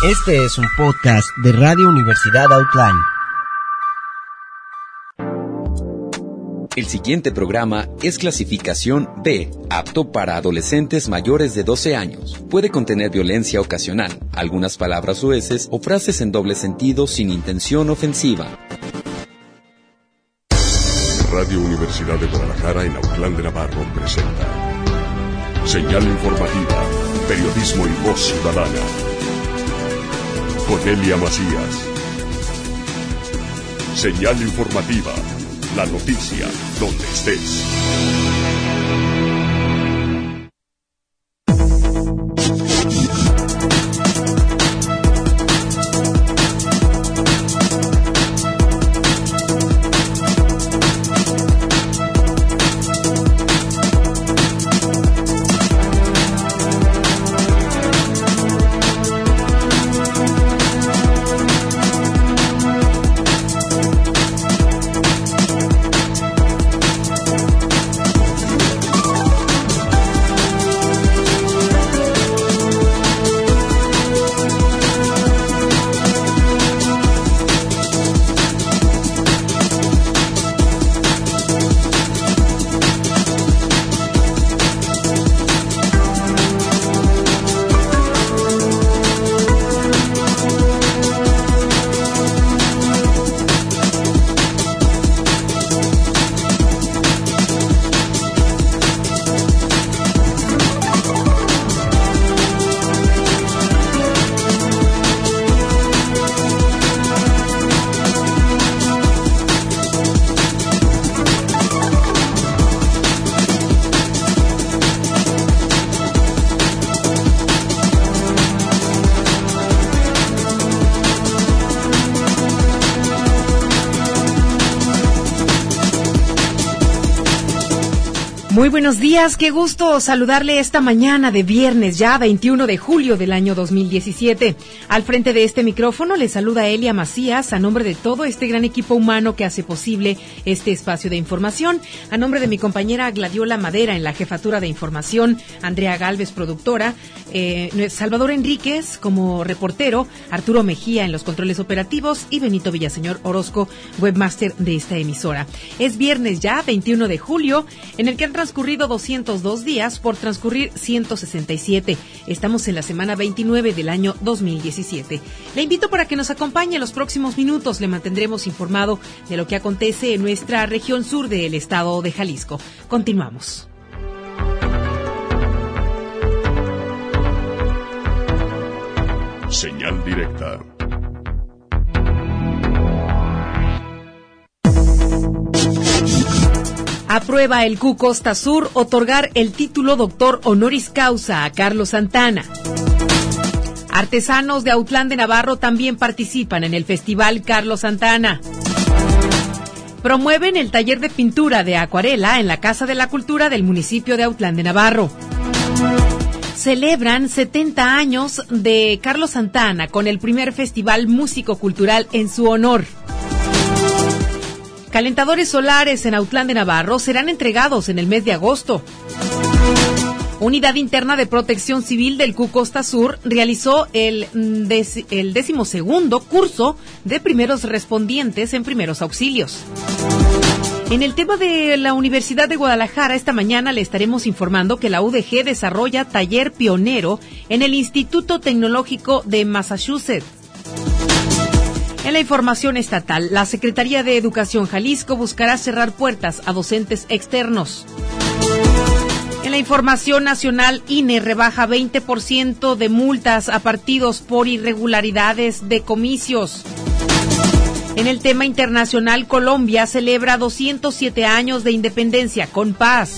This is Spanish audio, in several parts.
Este es un podcast de Radio Universidad Outline. El siguiente programa es clasificación B, apto para adolescentes mayores de 12 años. Puede contener violencia ocasional, algunas palabras soeces o frases en doble sentido sin intención ofensiva. Radio Universidad de Guadalajara en Autlán de Navarro presenta Señal Informativa, Periodismo y Voz Ciudadana. Con Elia Macías. Señal Informativa, la noticia donde estés. Muy buenos días, qué gusto saludarle esta mañana de viernes, ya 21 de julio del año 2017. Al frente de este micrófono le saluda Elia Macías, a nombre de todo este gran equipo humano que hace posible este espacio de información, a nombre de mi compañera Gladiola Madera en la jefatura de información, Andrea Galvez, productora, Salvador Enríquez como reportero, Arturo Mejía en los controles operativos y Benito Villaseñor Orozco, webmaster de esta emisora. Es viernes ya, 21 de julio, en el que han transcurrido 202 días por transcurrir 167. Estamos en la semana 29 del año 2017. Le invito para que nos acompañe en los próximos minutos. Le mantendremos informado de lo que acontece en nuestra región sur del estado de Jalisco. Continuamos. Señal directa. Aprueba el CU Costa Sur otorgar el título doctor honoris causa a Carlos Santana. Artesanos de Autlán de Navarro también participan en el Festival Carlos Santana. Promueven el taller de pintura de acuarela en la Casa de la Cultura del municipio de Autlán de Navarro. Celebran 70 años de Carlos Santana con el primer festival músico-cultural en su honor. Calentadores solares en Autlán de Navarro serán entregados en el mes de agosto. Unidad Interna de Protección Civil del CU Costa Sur realizó el 12º curso de primeros respondientes en primeros auxilios. En el tema de la Universidad de Guadalajara, esta mañana le estaremos informando que la UDG desarrolla taller pionero en el Instituto Tecnológico de Massachusetts. En la información estatal, la Secretaría de Educación Jalisco buscará cerrar puertas a docentes externos. En la información nacional, INE rebaja 20% de multas a partidos por irregularidades de comicios. En el tema internacional, Colombia celebra 207 años de independencia con paz.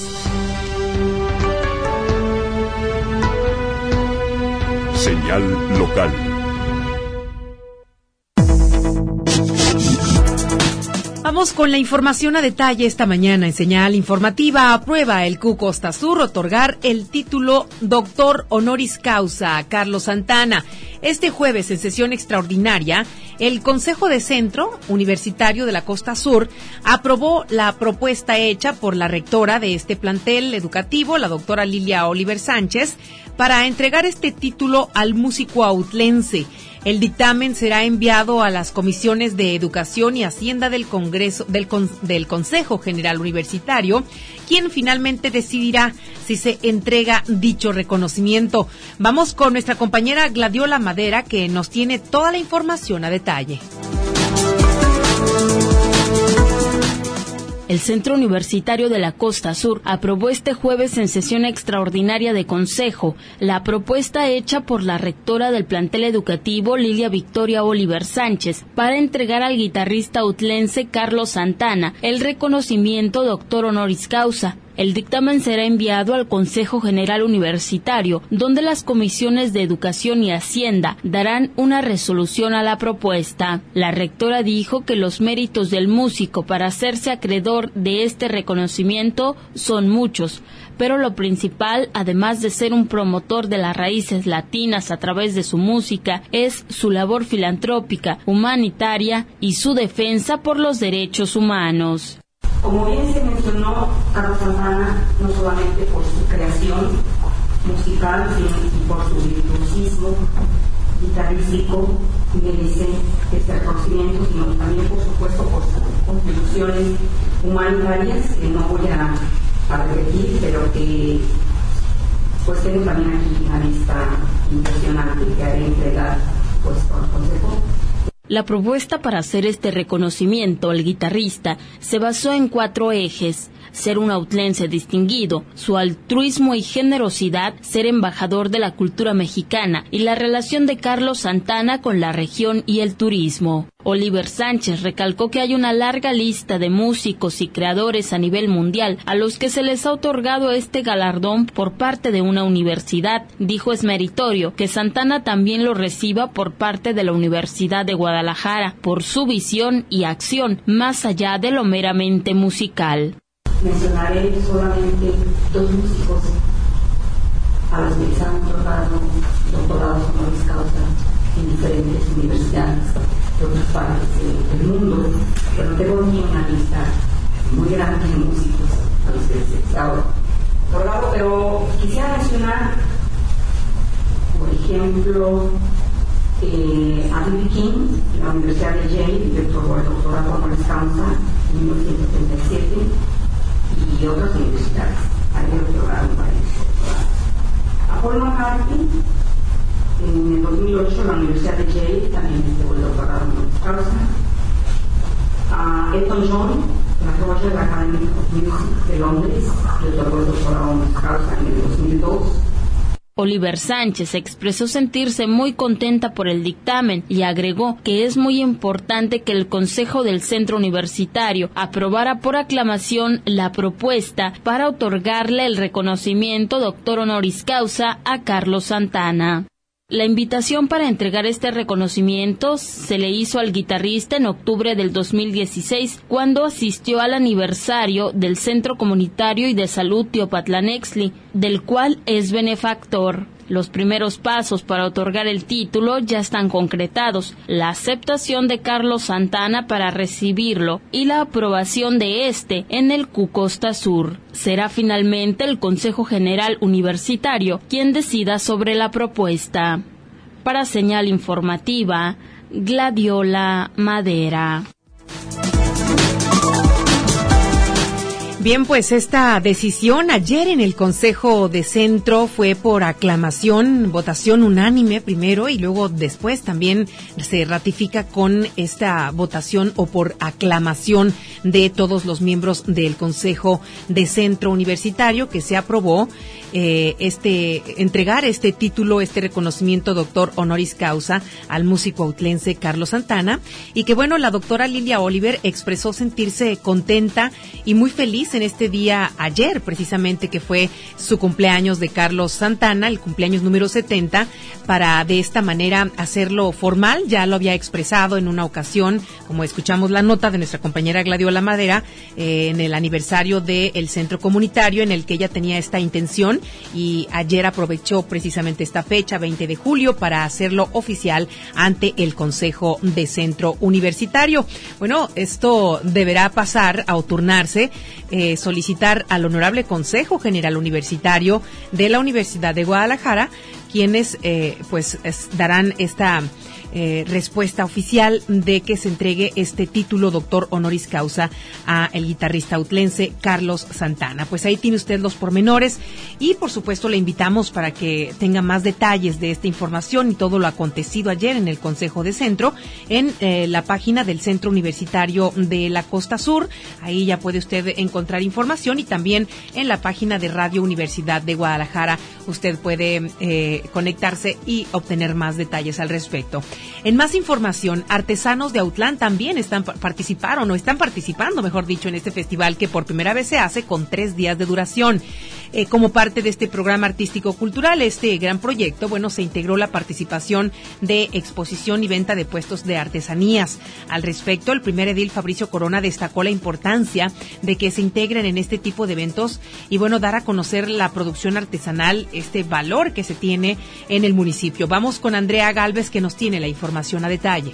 Señal local. Vamos con la información a detalle esta mañana en Señal Informativa. Aprueba el CU Costa Sur otorgar el título doctor honoris causa a Carlos Santana. Este jueves, en sesión extraordinaria, el Consejo de Centro Universitario de la Costa Sur aprobó la propuesta hecha por la rectora de este plantel educativo, la doctora Lilia Oliver Sánchez, para entregar este título al músico autlense. El dictamen será enviado a las comisiones de Educación y Hacienda del Congreso del Consejo General Universitario, quien finalmente decidirá si se entrega dicho reconocimiento. Vamos con nuestra compañera Gladiola Madera, que nos tiene toda la información a detalle. El Centro Universitario de la Costa Sur aprobó este jueves en sesión extraordinaria de Consejo la propuesta hecha por la rectora del plantel educativo, Lilia Victoria Oliver Sánchez, para entregar al guitarrista autlense Carlos Santana el reconocimiento doctor honoris causa. El dictamen será enviado al Consejo General Universitario, donde las comisiones de Educación y Hacienda darán una resolución a la propuesta. La rectora dijo que los méritos del músico para hacerse acreedor de este reconocimiento son muchos, pero lo principal, además de ser un promotor de las raíces latinas a través de su música, es su labor filantrópica, humanitaria y su defensa por los derechos humanos. Como bien se mencionó, Carlos Santana, no solamente por su creación musical, sino por su virtuosismo guitarrístico, merece este reconocimiento, sino también, por supuesto, por sus contribuciones humanitarias, que no voy a repetir, pero que pues tengo también aquí una lista impresionante que haré entregar pues al Consejo. La propuesta para hacer este reconocimiento al guitarrista se basó en 4 ejes: ser un autlense distinguido, su altruismo y generosidad, ser embajador de la cultura mexicana y la relación de Carlos Santana con la región y el turismo. Oliver Sánchez recalcó que hay una larga lista de músicos y creadores a nivel mundial a los que se les ha otorgado este galardón por parte de una universidad. Dijo es meritorio que Santana también lo reciba por parte de la Universidad de Guadalajara por su visión y acción más allá de lo meramente musical. Mencionaré solamente 2 músicos a los que se han otorgado doctorados honoris causa en diferentes universidades de otras partes del mundo, pero tengo aquí una lista muy grande de músicos a los que se ha otorgado, pero quisiera mencionar, por ejemplo, a B.B. King, de la Universidad de Yale, que otorgó el doctorado honoris causa en 1977, y otras universidades. Ahí le otorgaron varios doctorados. A Paul McCartney, en el 2008, la Universidad de Yale también estuvo el doctorado honoris causa. A Elton John, la Royal Academy of Music de Londres, le otorgó el doctorado honoris causa en el 2002. Oliver Sánchez expresó sentirse muy contenta por el dictamen y agregó que es muy importante que el Consejo del Centro Universitario aprobara por aclamación la propuesta para otorgarle el reconocimiento doctor honoris causa a Carlos Santana. La invitación para entregar este reconocimiento se le hizo al guitarrista en octubre del 2016, cuando asistió al aniversario del Centro Comunitario y de Salud Teopatlanexli, del cual es benefactor. Los primeros pasos para otorgar el título ya están concretados: la aceptación de Carlos Santana para recibirlo y la aprobación de este en el Costa Sur. Será finalmente el Consejo General Universitario quien decida sobre la propuesta. Para Señal Informativa, Gladiola Madera. Bien, pues esta decisión ayer en el Consejo de Centro fue por aclamación, votación unánime primero y luego después también se ratifica con esta votación o por aclamación de todos los miembros del Consejo de Centro Universitario, que se aprobó entregar este título, este reconocimiento doctor honoris causa al músico autlense Carlos Santana, y que bueno, la doctora Lilia Oliver expresó sentirse contenta y muy feliz en este día ayer, precisamente, que fue su cumpleaños de Carlos Santana, el cumpleaños número 70, para de esta manera hacerlo formal. Ya lo había expresado en una ocasión, como escuchamos la nota de nuestra compañera Gladiola Madera, en el aniversario del centro comunitario, en el que ella tenía esta intención, y ayer aprovechó precisamente esta fecha, 20 de julio, para hacerlo oficial ante el Consejo de Centro Universitario. Bueno, esto deberá pasar a turnarse, solicitar al Honorable Consejo General Universitario de la Universidad de Guadalajara, quienes darán esta respuesta oficial de que se entregue este título doctor honoris causa a el guitarrista autlense Carlos Santana. Pues ahí tiene usted los pormenores y por supuesto le invitamos para que tenga más detalles de esta información y todo lo acontecido ayer en el Consejo de Centro en la página del Centro Universitario de la Costa Sur. Ahí ya puede usted encontrar información, y también en la página de Radio Universidad de Guadalajara usted puede conectarse y obtener más detalles al respecto. En más información, artesanos de Autlán también están participando, mejor dicho, en este festival que por primera vez se hace con 3 días de duración. Como parte de este programa artístico-cultural, este gran proyecto, se integró la participación de exposición y venta de puestos de artesanías. Al respecto, el primer edil Fabricio Corona destacó la importancia de que se integren en este tipo de eventos y dar a conocer la producción artesanal, este valor que se tiene en el municipio. Vamos con Andrea Galvez, que nos tiene la información a detalle.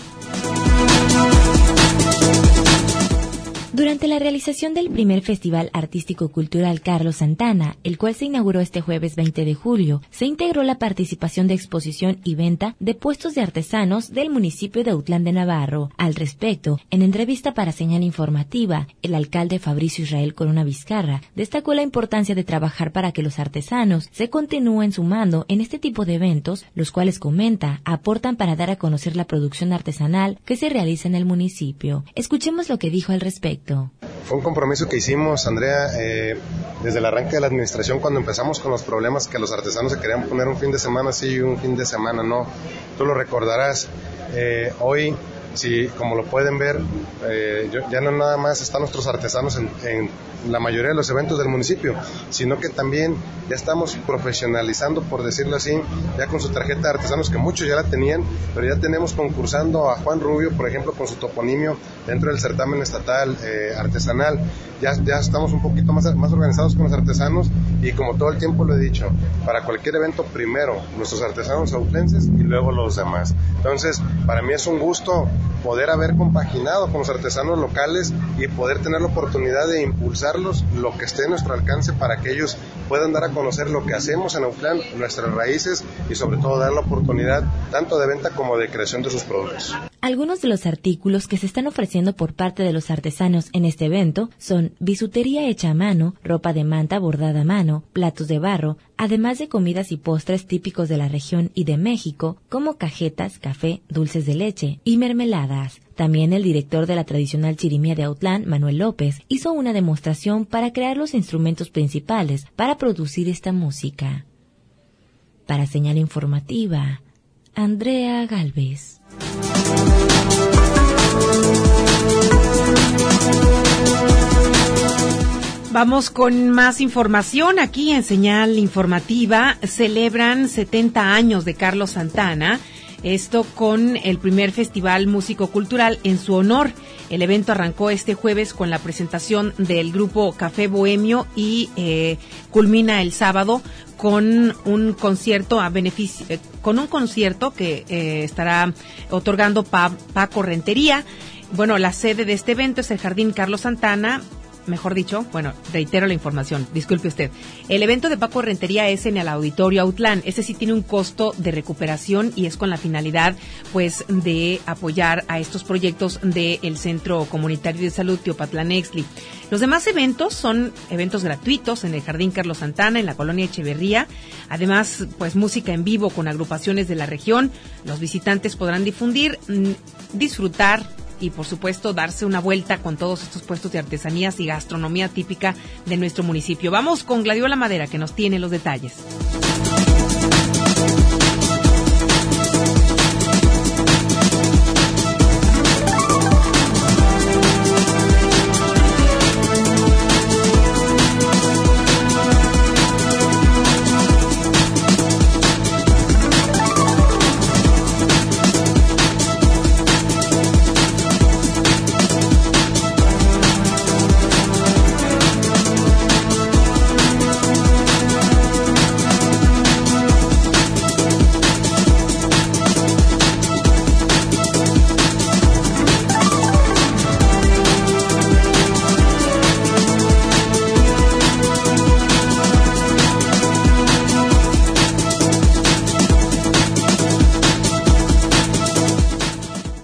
Durante la realización del primer Festival Artístico-Cultural Carlos Santana, el cual se inauguró este jueves 20 de julio, se integró la participación de exposición y venta de puestos de artesanos del municipio de Autlán de Navarro. Al respecto, en entrevista para Señal Informativa, el alcalde Fabricio Israel Corona Vizcarra destacó la importancia de trabajar para que los artesanos se continúen sumando en este tipo de eventos, los cuales, comenta, aportan para dar a conocer la producción artesanal que se realiza en el municipio. Escuchemos lo que dijo al respecto. Fue un compromiso que hicimos, Andrea, desde el arranque de la administración, cuando empezamos con los problemas que los artesanos se querían poner un fin de semana sí y un fin de semana no. Tú lo recordarás. Hoy, sí, como lo pueden ver, ya no nada más están nuestros artesanos en la mayoría de los eventos del municipio, sino que también ya estamos profesionalizando, por decirlo así, ya con su tarjeta de artesanos, que muchos ya la tenían, pero ya tenemos concursando a Juan Rubio, por ejemplo, con su toponimio dentro del certamen estatal artesanal. Ya estamos un poquito más organizados con los artesanos, y como todo el tiempo lo he dicho, para cualquier evento, primero nuestros artesanos autlenses y luego los demás. Entonces, para mí es un gusto poder haber compaginado con los artesanos locales y poder tener la oportunidad de impulsarlos lo que esté en nuestro alcance para que ellos puedan dar a conocer lo que hacemos en Autlán, nuestras raíces, y sobre todo dar la oportunidad tanto de venta como de creación de sus productos. Algunos de los artículos que se están ofreciendo por parte de los artesanos en este evento son bisutería hecha a mano, ropa de manta bordada a mano, platos de barro, además de comidas y postres típicos de la región y de México, como cajetas, café, dulces de leche y mermeladas. También el director de la tradicional chirimía de Autlán, Manuel López, hizo una demostración para crear los instrumentos principales para producir esta música. Para Señal Informativa, Andrea Galvez. Vamos con más información aquí en Señal Informativa. Celebran 70 años de Carlos Santana. Esto con el primer Festival Músico-Cultural en su honor. El evento arrancó este jueves con la presentación del grupo Café Bohemio y culmina el sábado con un concierto que estará otorgando Paco Rentería. Bueno, la sede de este evento es el Jardín Carlos Santana. Mejor dicho, reitero la información, disculpe usted. El evento de Paco Rentería es en el Auditorio Autlán. Este sí tiene un costo de recuperación y es con la finalidad, de apoyar a estos proyectos del Centro Comunitario de Salud Teopatlán-Exli. Los demás eventos son eventos gratuitos en el Jardín Carlos Santana, en la colonia Echeverría. Además, música en vivo con agrupaciones de la región. Los visitantes podrán disfrutar y, por supuesto, darse una vuelta con todos estos puestos de artesanías y gastronomía típica de nuestro municipio. Vamos con Gladiola Madera, que nos tiene los detalles.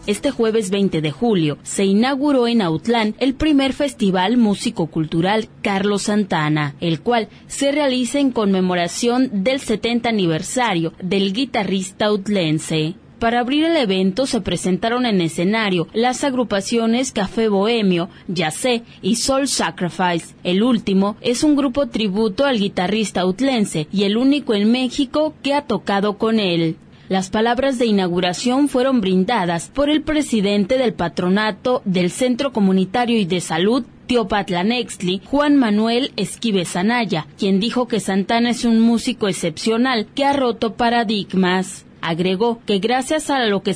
Este jueves 20 de julio se inauguró en Autlán el primer festival músico-cultural Carlos Santana, el cual se realiza en conmemoración del 70 aniversario del guitarrista autlense. Para abrir el evento se presentaron en escenario las agrupaciones Café Bohemio, Yacé y Soul Sacrifice. El último es un grupo tributo al guitarrista autlense y el único en México que ha tocado con él. Las palabras de inauguración fueron brindadas por el presidente del patronato del Centro Comunitario y de Salud Teopatlanextli, Juan Manuel Esquives Anaya, quien dijo que Santana es un músico excepcional que ha roto paradigmas. Agregó que gracias a lo que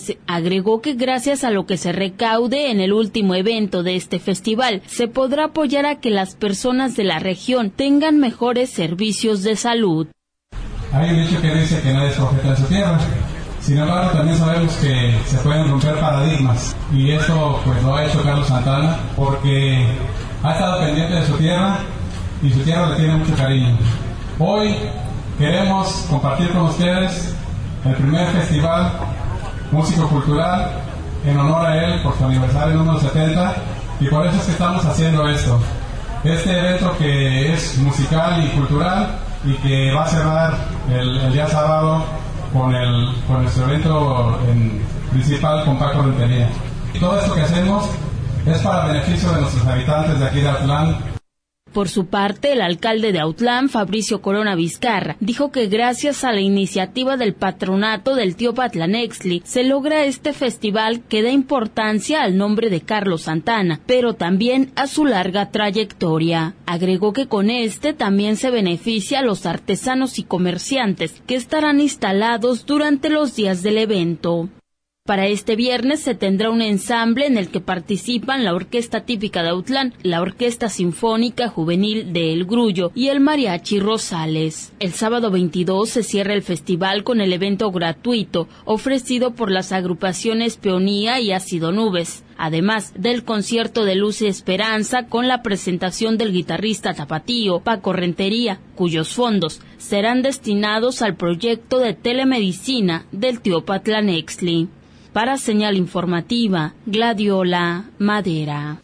se recaude en el último evento de este festival, se podrá apoyar a que las personas de la región tengan mejores servicios de salud. Hay un dicho que dice que nadie es profeta en su tierra. Sin embargo, también sabemos que se pueden romper paradigmas. Y eso pues lo ha hecho Carlos Santana porque ha estado pendiente de su tierra y su tierra le tiene mucho cariño. Hoy queremos compartir con ustedes el primer festival músico-cultural en honor a él por su aniversario número 70, y por eso es que estamos haciendo esto. Este evento que es musical y cultural y que va a cerrar el día sábado con nuestro evento principal con Paco Rentería. Todo esto que hacemos es para beneficio de nuestros habitantes de aquí de Autlán. Por su parte, el alcalde de Autlán, Fabricio Corona Vizcarra, dijo que gracias a la iniciativa del patronato del Teopatlanextli se logra este festival que da importancia al nombre de Carlos Santana, pero también a su larga trayectoria. Agregó que con este también se beneficia a los artesanos y comerciantes que estarán instalados durante los días del evento. Para este viernes se tendrá un ensamble en el que participan la Orquesta Típica de Autlán, la Orquesta Sinfónica Juvenil de El Grullo y el Mariachi Rosales. El sábado 22 se cierra el festival con el evento gratuito ofrecido por las agrupaciones Peonía y Ácido Nubes, además del concierto de Luz y Esperanza con la presentación del guitarrista tapatío Paco Rentería, cuyos fondos serán destinados al proyecto de telemedicina del Teopatlanextli. Para Señal Informativa, Gladiola Madera.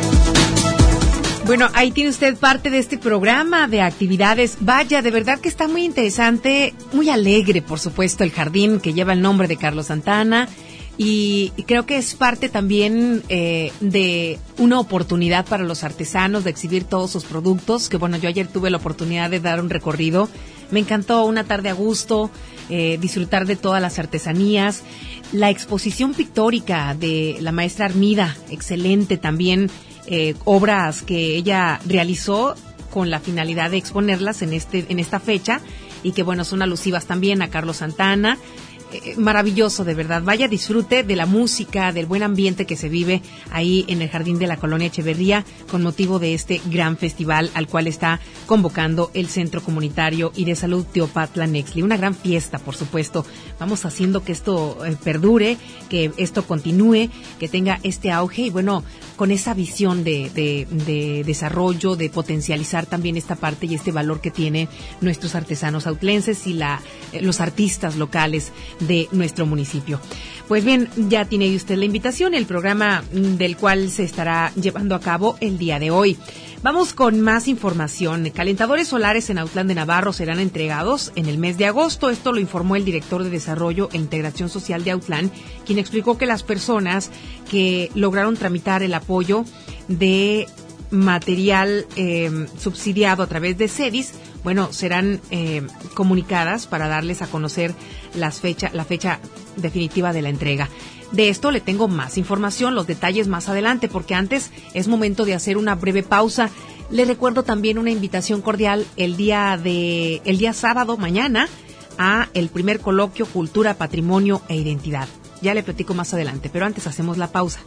Bueno, ahí tiene usted parte de este programa de actividades. Vaya, de verdad que está muy interesante, muy alegre, por supuesto, el jardín que lleva el nombre de Carlos Santana. Y creo que es parte también de una oportunidad para los artesanos de exhibir todos sus productos, que bueno, yo ayer tuve la oportunidad de dar un recorrido. Me encantó, una tarde a gusto, disfrutar de todas las artesanías. La exposición pictórica de la maestra Armida, excelente también, obras que ella realizó con la finalidad de exponerlas en esta fecha y que bueno, son alusivas también a Carlos Santana. Maravilloso, de verdad. Vaya, disfrute de la música, del buen ambiente que se vive ahí en el jardín de la Colonia Echeverría con motivo de este gran festival al cual está convocando el Centro Comunitario y de Salud Teopatlanextli. Una gran fiesta, por supuesto. Vamos haciendo que esto perdure, que esto continúe, que tenga este auge y bueno, con esa visión de desarrollo, de potencializar también esta parte y este valor que tienen nuestros artesanos autlenses y los artistas locales de nuestro municipio. Pues bien, ya tiene usted la invitación, el programa del cual se estará llevando a cabo el día de hoy. Vamos con más información. Calentadores solares en Autlán de Navarro serán entregados en el mes de agosto. Esto lo informó el director de Desarrollo e Integración Social de Autlán, quien explicó que las personas que lograron tramitar el apoyo de material subsidiado a través de CEDIS, bueno, serán comunicadas para darles a conocer la fecha definitiva de la entrega. De esto le tengo más información, los detalles más adelante, porque antes es momento de hacer una breve pausa. Le recuerdo también una invitación cordial el día sábado, mañana, a el primer coloquio Cultura, Patrimonio e Identidad. Ya le platico más adelante, pero antes hacemos la pausa.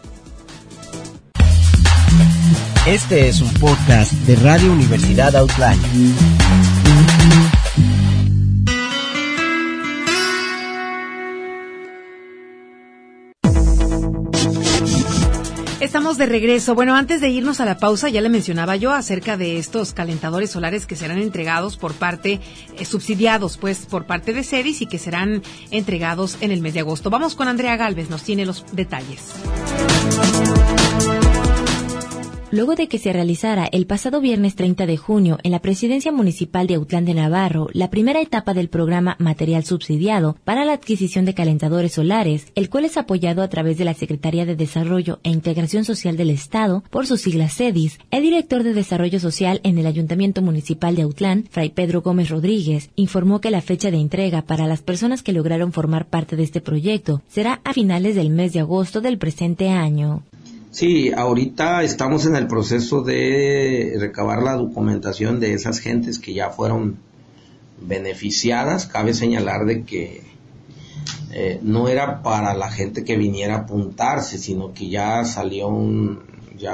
Este es un podcast de Radio Universidad Autlán. Estamos de regreso. Bueno, antes de irnos a la pausa, ya le mencionaba yo acerca de estos calentadores solares que serán entregados por parte, subsidiados pues por parte de CEDIS y que serán entregados en el mes de agosto. Vamos con Andrea Gálvez, nos tiene los detalles. Luego de que se realizara el pasado viernes 30 de junio en la Presidencia Municipal de Autlán de Navarro la primera etapa del programa Material Subsidiado para la adquisición de calentadores solares, el cual es apoyado a través de la Secretaría de Desarrollo e Integración Social del Estado, por sus siglas CEDIS, el director de Desarrollo Social en el Ayuntamiento Municipal de Autlán, Fray Pedro Gómez Rodríguez, informó que la fecha de entrega para las personas que lograron formar parte de este proyecto será a finales del mes de agosto del presente año. Sí, ahorita estamos en el proceso de recabar la documentación de esas gentes que ya fueron beneficiadas. Cabe señalar de que no era para la gente que viniera a apuntarse, sino que ya salió un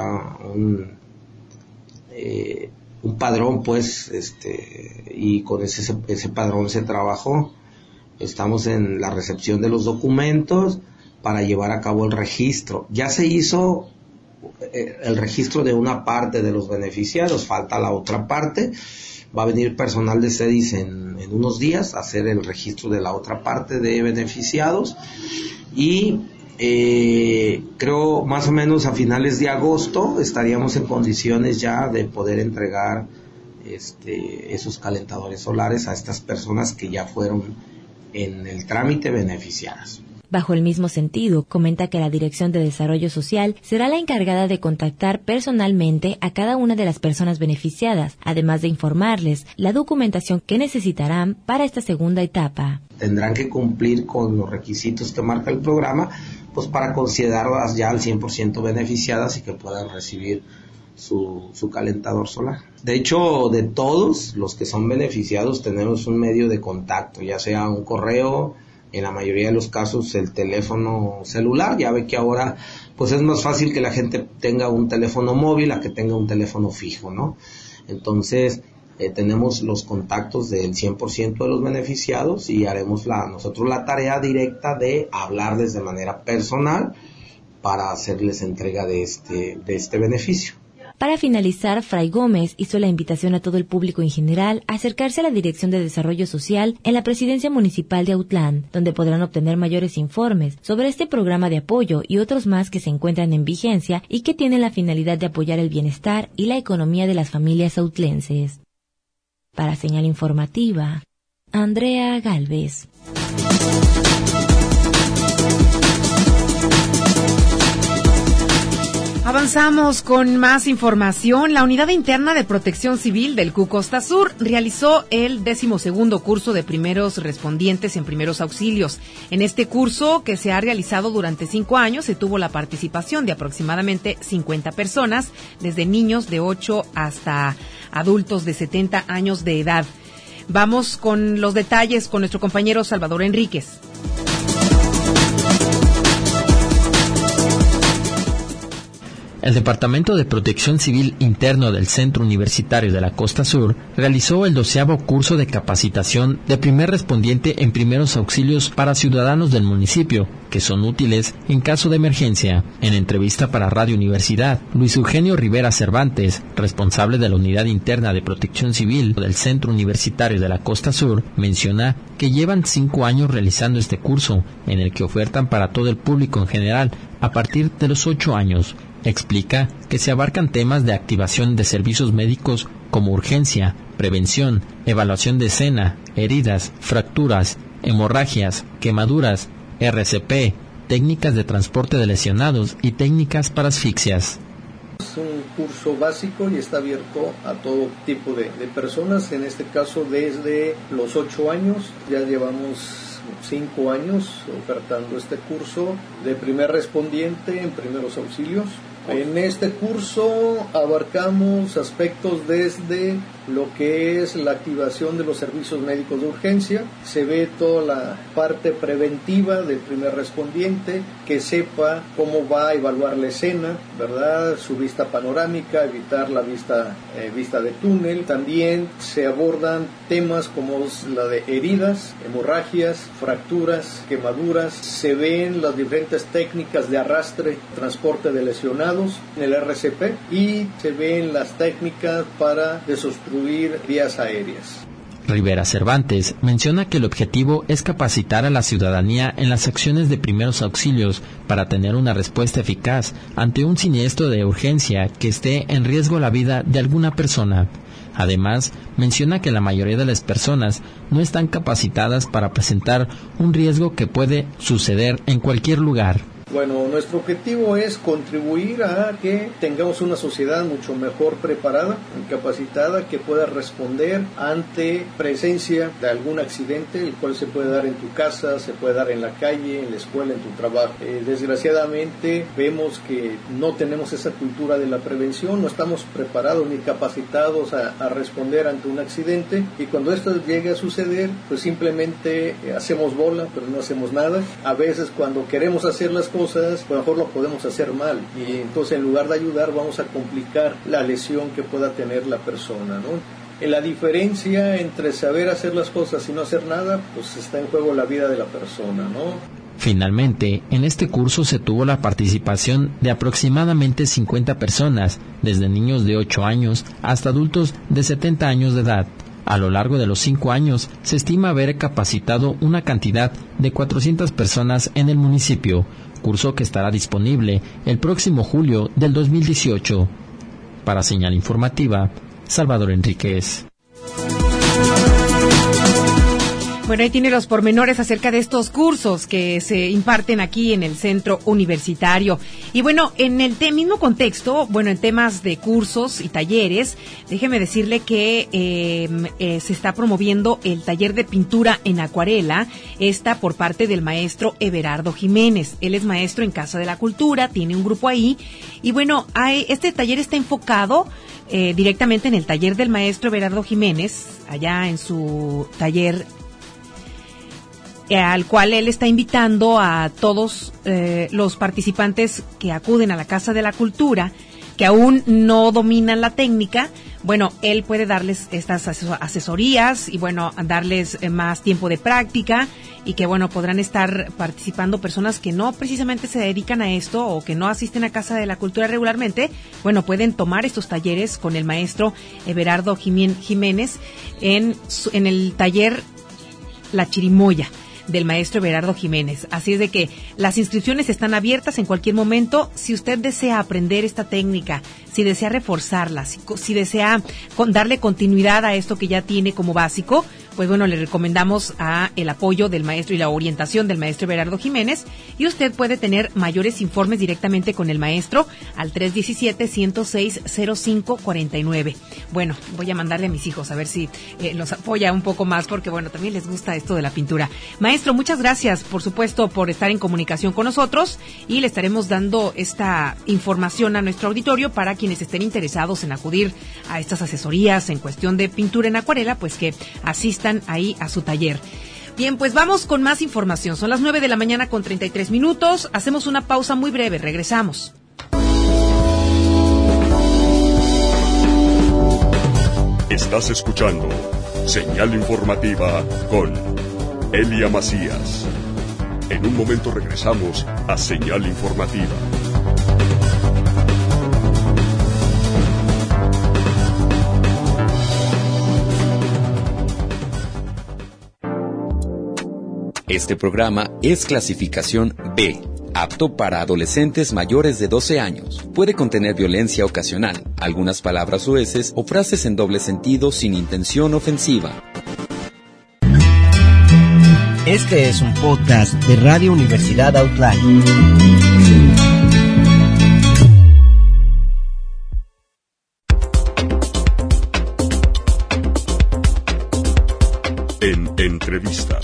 padrón, pues, y con ese padrón se trabajó. Estamos en la recepción de los documentos para llevar a cabo el registro. Ya se hizo el registro de una parte de los beneficiados, falta la otra parte. Va a venir personal de CEDIS en unos días a hacer el registro de la otra parte de beneficiados y creo más o menos a finales de agosto estaríamos en condiciones ya de poder entregar esos calentadores solares a estas personas que ya fueron en el trámite beneficiadas. Bajo el mismo sentido, comenta que la Dirección de Desarrollo Social será la encargada de contactar personalmente a cada una de las personas beneficiadas, además de informarles la documentación que necesitarán para esta segunda etapa. Tendrán que cumplir con los requisitos que marca el programa, pues para considerarlas ya al 100% beneficiadas y que puedan recibir su calentador solar. De hecho, de todos los que son beneficiados tenemos un medio de contacto, ya sea un correo, en la mayoría de los casos el teléfono celular. Ya ve que ahora pues es más fácil que la gente tenga un teléfono móvil a que tenga un teléfono fijo, ¿no? Entonces tenemos los contactos del 100% de los beneficiados y haremos nosotros la tarea directa de hablarles de manera personal para hacerles entrega de este beneficio. Para finalizar, Fray Gómez hizo la invitación a todo el público en general a acercarse a la Dirección de Desarrollo Social en la Presidencia Municipal de Autlán, donde podrán obtener mayores informes sobre este programa de apoyo y otros más que se encuentran en vigencia y que tienen la finalidad de apoyar el bienestar y la economía de las familias autlenses. Para Señal Informativa, Andrea Gálvez. Avanzamos con más información. La Unidad Interna de Protección Civil del CU Costa Sur realizó el 12º curso de primeros respondientes en primeros auxilios. En este curso, que se ha realizado durante 5 años, se tuvo la participación de aproximadamente 50 personas, desde niños de 8 hasta adultos de 70 años de edad. Vamos con los detalles con nuestro compañero Salvador Enríquez. El Departamento de Protección Civil Interno del Centro Universitario de la Costa Sur realizó el 12º curso de capacitación de primer respondiente en primeros auxilios para ciudadanos del municipio, que son útiles en caso de emergencia. En entrevista para Radio Universidad, Luis Eugenio Rivera Cervantes, responsable de la Unidad Interna de Protección Civil del Centro Universitario de la Costa Sur, menciona que llevan 5 años realizando este curso, en el que ofertan para todo el público en general a partir de los 8 años. Explica que se abarcan temas de activación de servicios médicos como urgencia, prevención, evaluación de escena, heridas, fracturas, hemorragias, quemaduras, RCP, técnicas de transporte de lesionados y técnicas para asfixias. Es un curso básico y está abierto a todo tipo de personas, en este caso desde los 8 años, ya llevamos 5 años ofertando este curso de primer respondiente en primeros auxilios. En este curso abarcamos aspectos desde lo que es la activación de los servicios médicos de urgencia, se ve toda la parte preventiva del primer respondiente, que sepa cómo va a evaluar la escena, ¿verdad? Su vista panorámica, evitar la vista de túnel. También se abordan temas como la de heridas, hemorragias, fracturas, quemaduras. Se ven las diferentes técnicas de arrastre, transporte de lesionados en el RCP, y se ven las técnicas para desobstruir vías aéreas. Rivera Cervantes menciona que el objetivo es capacitar a la ciudadanía en las acciones de primeros auxilios para tener una respuesta eficaz ante un siniestro de urgencia que esté en riesgo la vida de alguna persona. Además, menciona que la mayoría de las personas no están capacitadas para presentar un riesgo que puede suceder en cualquier lugar. Bueno, nuestro objetivo es contribuir a que tengamos una sociedad mucho mejor preparada, capacitada, que pueda responder ante presencia de algún accidente, el cual se puede dar en tu casa, se puede dar en la calle, en la escuela, en tu trabajo. Desgraciadamente vemos que no tenemos esa cultura de la prevención, no estamos preparados ni capacitados a responder ante un accidente, y cuando esto llegue a suceder, pues simplemente hacemos bola, pero no hacemos nada. A veces cuando queremos hacer las cosas, a lo mejor lo podemos hacer mal, y entonces en lugar de ayudar vamos a complicar la lesión que pueda tener la persona, ¿no? En la diferencia entre saber hacer las cosas y no hacer nada, pues está en juego la vida de la persona, ¿no? Finalmente, en este curso se tuvo la participación de aproximadamente 50 personas, desde niños de 8 años hasta adultos de 70 años de edad. A lo largo de los 5 años, se estima haber capacitado una cantidad de 400 personas en el municipio, curso que estará disponible el próximo julio del 2018. Para Señal Informativa, Salvador Enríquez. Bueno, ahí tiene los pormenores acerca de estos cursos que se imparten aquí en el centro universitario. Y bueno, en el mismo contexto, bueno, en temas de cursos y talleres, déjeme decirle que se está promoviendo el taller de pintura en acuarela, por parte del maestro Everardo Jiménez. Él es maestro en Casa de la Cultura, tiene un grupo ahí, y bueno, este taller está enfocado directamente en el taller del maestro Everardo Jiménez, allá en su taller, al cual él está invitando a todos los participantes que acuden a la Casa de la Cultura, que aún no dominan la técnica. Bueno, él puede darles estas asesorías y bueno, darles más tiempo de práctica, y que bueno, podrán estar participando personas que no precisamente se dedican a esto o que no asisten a Casa de la Cultura regularmente. Bueno, pueden tomar estos talleres con el maestro Everardo Jiménez en el taller La Chirimoya del maestro Everardo Jiménez. Así es de que las inscripciones están abiertas en cualquier momento. Si usted desea aprender esta técnica, si desea reforzarla, si desea darle continuidad a esto que ya tiene como básico, pues bueno, le recomendamos el apoyo del maestro y la orientación del maestro Everardo Jiménez, y usted puede tener mayores informes directamente con el maestro al 317-106-0549. Bueno, voy a mandarle a mis hijos a ver si los apoya un poco más, porque bueno, también les gusta esto de la pintura. Maestro, muchas gracias, por supuesto, por estar en comunicación con nosotros, y le estaremos dando esta información a nuestro auditorio para quienes estén interesados en acudir a estas asesorías en cuestión de pintura en acuarela, pues que asistan ahí a su taller. Bien, pues vamos con más información. Son las 9 de la mañana con 33 minutos. Hacemos una pausa muy breve. Regresamos. Estás escuchando Señal Informativa con Elia Macías. En un momento regresamos a Señal Informativa. Este programa es clasificación B, apto para adolescentes mayores de 12 años. Puede contener violencia ocasional, algunas palabras soeces o frases en doble sentido sin intención ofensiva. Este es un podcast de Radio Universidad Outland. En entrevista.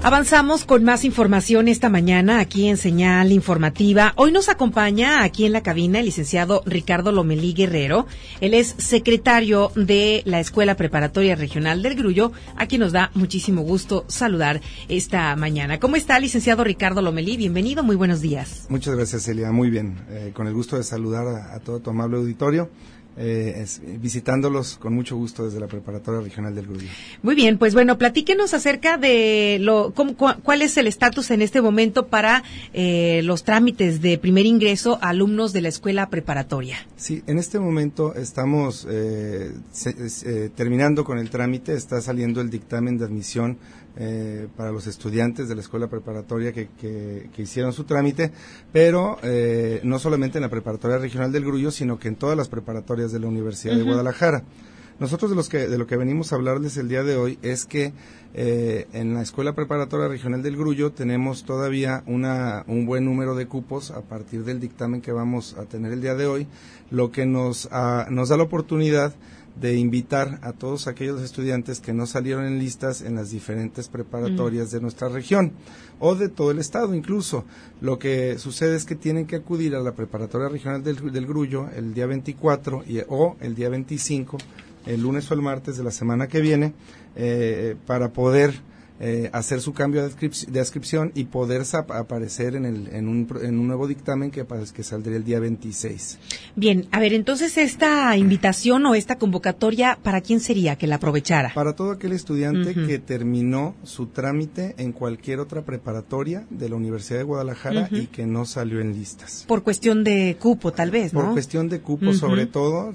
Avanzamos con más información esta mañana aquí en Señal Informativa. Hoy nos acompaña aquí en la cabina el licenciado Ricardo Lomelí Guerrero. Él es secretario de la Escuela Preparatoria Regional del Grullo, a quien nos da muchísimo gusto saludar esta mañana. ¿Cómo está, licenciado Ricardo Lomelí? Bienvenido, muy buenos días. Muchas gracias, Celia. Muy bien. Con el gusto de saludar a todo tu amable auditorio. Visitándolos con mucho gusto desde la Preparatoria Regional del Grullo. Muy bien, pues bueno, platíquenos acerca de cuál es el estatus en este momento para los trámites de primer ingreso a alumnos de la escuela preparatoria. Sí, en este momento estamos terminando con el trámite, está saliendo el dictamen de admisión para los estudiantes de la escuela preparatoria que hicieron su trámite, pero no solamente en la Preparatoria Regional del Grullo, sino que en todas las preparatorias de la Universidad de Guadalajara. Nosotros de lo que venimos a hablarles el día de hoy es que en la Escuela Preparatoria Regional del Grullo tenemos todavía un buen número de cupos a partir del dictamen que vamos a tener el día de hoy, lo que nos da la oportunidad de invitar a todos aquellos estudiantes que no salieron en listas en las diferentes preparatorias de nuestra región o de todo el estado incluso. Lo que sucede es que tienen que acudir a la Preparatoria Regional del Grullo el día 24 o el día 25, el lunes o el martes de la semana que viene, para poder hacer su cambio de adscripción y poder aparecer en un nuevo dictamen que saldría el día 26. Bien, a ver, entonces esta invitación o esta convocatoria, ¿para quién sería que la aprovechara? Para todo aquel estudiante que terminó su trámite en cualquier otra preparatoria de la Universidad de Guadalajara y que no salió en listas. Por cuestión de cupo, tal vez, ¿no? Por cuestión de cupo, sobre todo,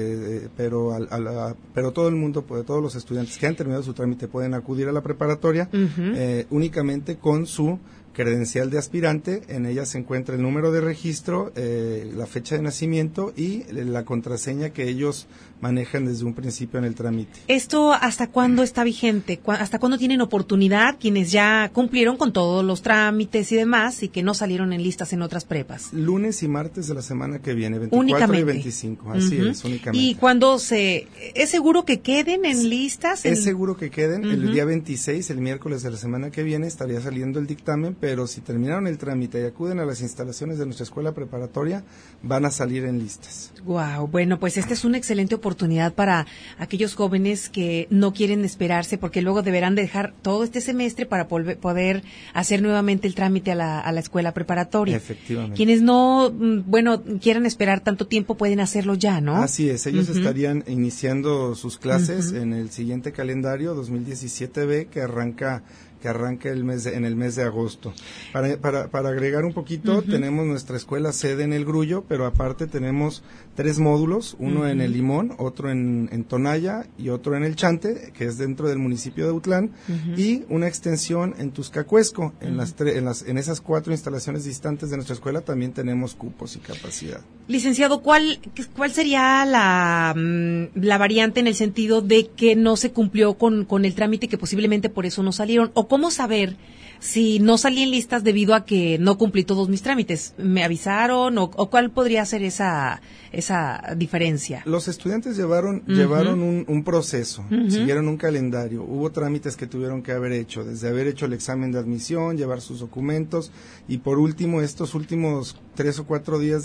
pero todo el mundo, todos los estudiantes que han terminado su trámite pueden acudir a la preparatoria únicamente con su credencial de aspirante. En ella se encuentra el número de registro, la fecha de nacimiento y la contraseña que ellos manejan desde un principio en el trámite. ¿Esto hasta cuándo está vigente? ¿Hasta cuándo tienen oportunidad quienes ya cumplieron con todos los trámites y demás y que no salieron en listas en otras prepas? Lunes y martes de la semana que viene, 24 únicamente. Y 25, así es, únicamente. ¿Y cuándo es seguro que queden en listas? Es seguro que queden, el día 26, el miércoles de la semana que viene, estaría saliendo el dictamen, pero si terminaron el trámite y acuden a las instalaciones de nuestra escuela preparatoria, van a salir en listas. Wow, bueno, pues esta es una excelente oportunidad para aquellos jóvenes que no quieren esperarse, porque luego deberán dejar todo este semestre para poder hacer nuevamente el trámite a la escuela preparatoria. Efectivamente. Quienes no, quieran esperar tanto tiempo pueden hacerlo ya, ¿no? Así es, ellos estarían iniciando sus clases en el siguiente calendario 2017B que arranca en el mes de agosto. Para agregar un poquito, tenemos nuestra escuela sede en el Grullo, pero aparte tenemos 3 módulos, uno en el Limón, otro en Tonaya y otro en el Chante, que es dentro del municipio de Autlán, y una extensión en Tuzcacuesco. En esas 4 instalaciones distantes de nuestra escuela también tenemos cupos y capacidad. Licenciado, ¿cuál sería la variante en el sentido de que no se cumplió con el trámite, que posiblemente por eso no salieron? ¿O cómo saber si no salí en listas debido a que no cumplí todos mis trámites? ¿Me avisaron o cuál podría ser esa diferencia? Los estudiantes llevaron un proceso, siguieron un calendario, hubo trámites que tuvieron que haber hecho, desde haber hecho el examen de admisión, llevar sus documentos y por último estos últimos 3 o 4 días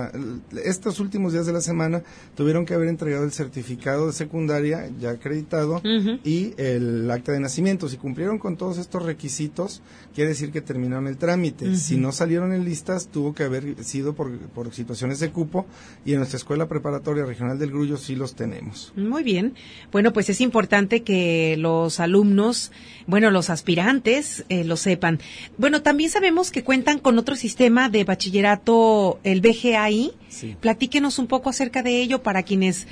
estos últimos días de la semana tuvieron que haber entregado el certificado de secundaria ya acreditado y el acta de nacimiento. Si cumplieron con todos estos requisitos, quiere decir que terminaron el trámite. Si no salieron en listas, tuvo que haber sido por situaciones de cupo y en nuestra Escuela Preparatoria Regional del Grullo sí los tenemos. Muy bien. Bueno, pues es importante que los alumnos, los aspirantes lo sepan. Bueno, también sabemos que cuentan con otro sistema de bachillerato, el BGAI. Sí. Platíquenos un poco acerca de ello para quienes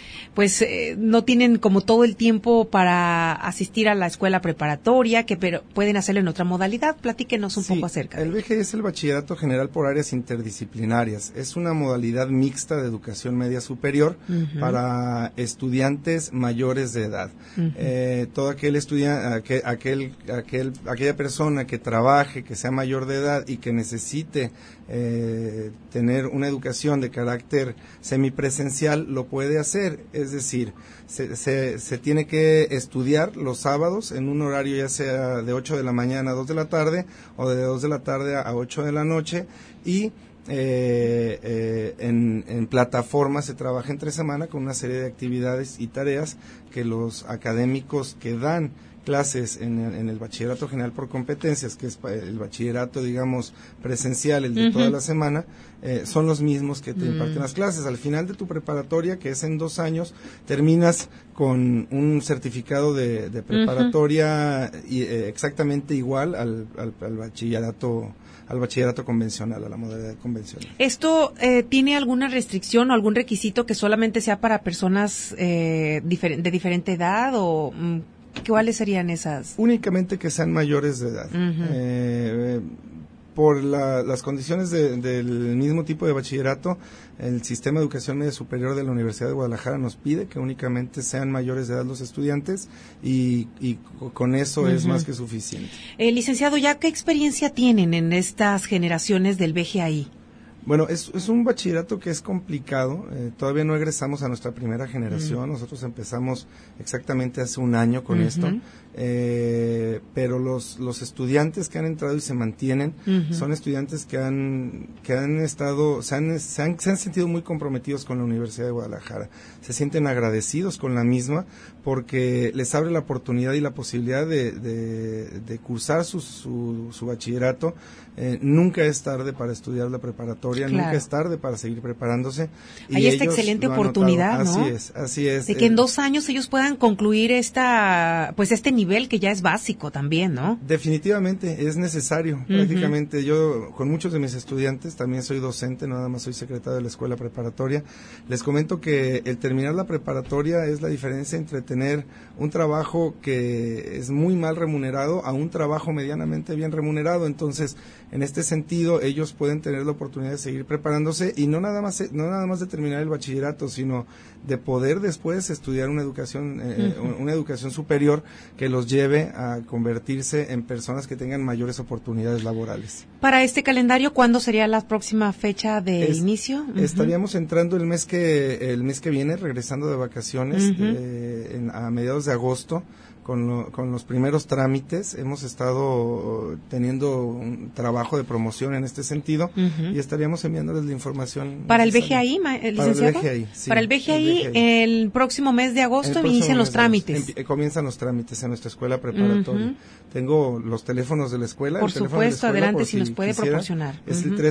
no tienen como todo el tiempo para asistir a la escuela preparatoria, pero pueden hacerlo en otra modalidad. Platíquenos un poco acerca de el BGAI es el Bachillerato General por Áreas Interdisciplinarias. Es una modalidad mixta de educación educación media superior para estudiantes mayores de edad. Todo aquel estudiante, aquella persona que trabaje, que sea mayor de edad y que necesite tener una educación de carácter semipresencial, lo puede hacer. Es decir, se tiene que estudiar los sábados en un horario ya sea de 8 de la mañana a 2 de la tarde o de 2 de la tarde a 8 de la noche, y en plataforma se trabaja entre semana con una serie de actividades y tareas que los académicos que dan clases en el bachillerato general por competencias, que es el bachillerato, digamos, presencial, el de toda la semana, son los mismos que te imparten las clases. Al final de tu preparatoria, que es en 2 años, terminas con un certificado de preparatoria exactamente igual al bachillerato convencional, a la modalidad convencional. ¿Esto tiene alguna restricción o algún requisito que solamente sea para personas de diferente edad o cuáles serían esas? Únicamente que sean mayores de edad. Por las condiciones del mismo tipo de bachillerato, el sistema de educación media superior de la Universidad de Guadalajara nos pide que únicamente sean mayores de edad los estudiantes y con eso es más que suficiente. Licenciado, ¿ya qué experiencia tienen en estas generaciones del BGAI? Bueno, es un bachillerato que es complicado. Todavía no egresamos a nuestra primera generación. Nosotros empezamos exactamente hace un año con esto. Pero los estudiantes que han entrado y se mantienen son estudiantes que han estado, se han sentido muy comprometidos con la Universidad de Guadalajara. Se sienten agradecidos con la misma porque les abre la oportunidad y la posibilidad de cursar su bachillerato. Nunca es tarde para estudiar la preparatoria, nunca es tarde para seguir preparándose. Hay esta excelente oportunidad, ¿no? Así es. De que en 2 años ellos puedan concluir este nivel que ya es básico también, ¿no? Definitivamente, es necesario. Prácticamente yo, con muchos de mis estudiantes, también soy docente, no nada más soy secretario de la escuela preparatoria. Les comento que el terminar la preparatoria es la diferencia entre tener un trabajo que es muy mal remunerado a un trabajo medianamente bien remunerado. Entonces, en este sentido, ellos pueden tener la oportunidad de seguir preparándose y no nada más de terminar el bachillerato, sino de poder después estudiar una educación superior que los lleve a convertirse en personas que tengan mayores oportunidades laborales. Para este calendario, ¿cuándo sería la próxima fecha de inicio? Estaríamos entrando el mes que viene, regresando de vacaciones, a mediados de agosto. Con los primeros trámites hemos estado teniendo un trabajo de promoción en este sentido y estaríamos enviándoles la información. ¿Para el BGAI, licenciado? Para el BGAI, sí. Para el BGAI, el próximo mes de agosto inician los trámites. Comienzan los trámites en nuestra escuela preparatoria. Tengo los teléfonos de la escuela. Por supuesto, adelante, si nos puede proporcionar. Es el